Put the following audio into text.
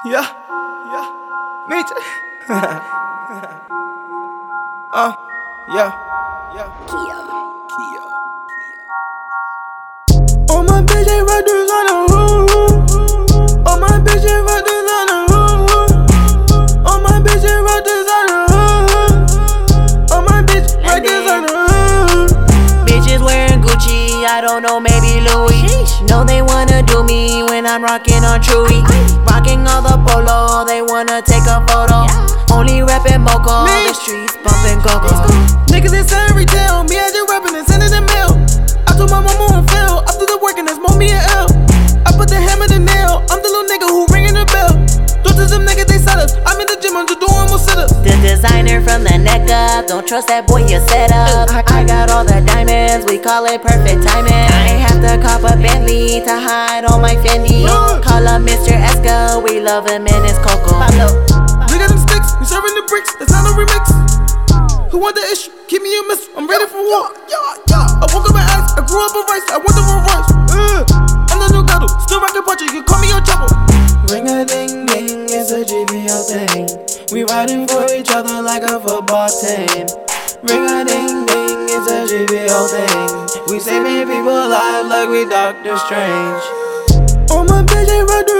Yeah, yeah, Mitch. Yeah, yeah. All my bitches right designer. All my bitches right designer. All my bitches right designer. All my bitches right designer. Bitches wearing Gucci, I don't know, maybe Louis. Know they wanna do me when I'm rocking on Chewy. Rocking all the polo, they wanna take a photo. Only rapping Moco, the streets bumping go-go. Niggas inside retail, me I just rapping and sending the mail. I told my mama won't fail, after the working that's more me and L. I put the hammer to nail, I'm the little nigga who ringing the bell. Those to them niggas, they set us, I'm in the gym, I'm just doing more sit-ups. The designer from the neck up, don't trust that boy, you set up. I got all the diamonds, we call it perfect timing. I ain't have to cop a Bentley to hide all my Fendi. Call up Mr. Esco, we love him in his cocoa. We got them sticks, we serving the bricks, that's not a remix. Who want the issue? Keep me a miss, I'm ready for war. I woke up and asked, I grew up on rice, I want the Rolls Royce. I'm the new ghetto, still rockin' punch, you can call me your chopper. Ring a ding ding, it's a GBO thing. We riding for each other like a football team. Ring a ding ding, it's a GBO thing. We saving people alive like we Doctor Strange. All my bitches right